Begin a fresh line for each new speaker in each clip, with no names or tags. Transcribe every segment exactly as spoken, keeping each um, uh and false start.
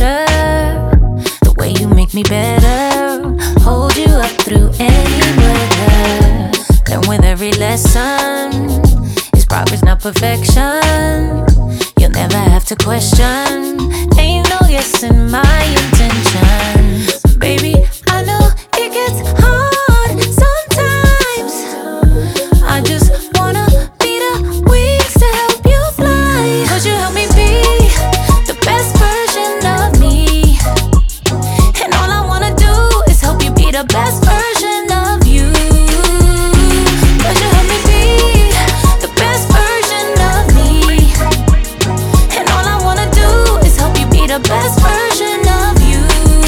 better, the way you make me better, hold you up through any weather. Then with every lesson, it's progress, not perfection. You'll never have to question, ain't no guessing my intentions. Baby, I know it gets hard sometimes. I just wanna be the wings to help you fly. Could you help me be the best version of me? And all I wanna do is help you be the best version of you. Could you help me be the best version of me? And all I wanna do is help you be the best version of you.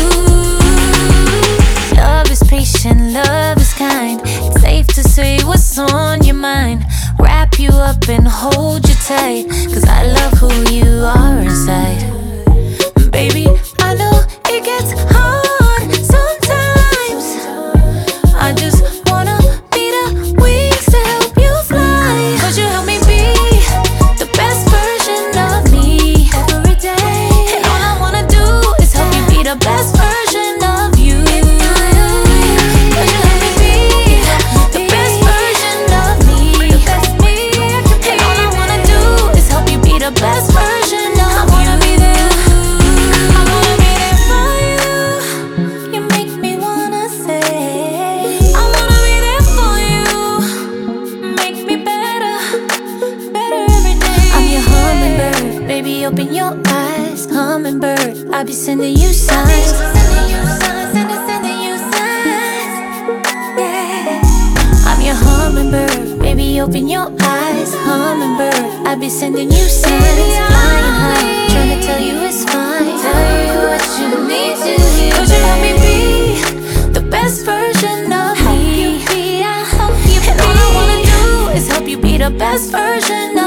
Love is patient, love is kind. It's safe to say what's on your mind. Wrap you up and hold you tight, 'cause I love who you are inside. Baby, I know it gets hard sometimes. I just wanna be the wings to help you fly. Could you help me be the best version of me every day? And all I wanna do is help you be the best version of you. Could you help me be the best version of me? And all I wanna do is help you be the best version of you. I wanna be there. I wanna be there for you. You make me wanna say, I wanna be there for you. Make me better, better every day. I'm your hummingbird, baby, open your eyes. Hummingbird, I'll be sending you signs. Sending you signs, sending, sending you signs. Yeah. I'm your hummingbird, baby, open your eyes. Hummingbird, I'll be sending you signs. Flying high, trying to tell you it's fine. Tell you what you need to hear. Could you help me be the best version of me? And all I wanna do is help you be the best version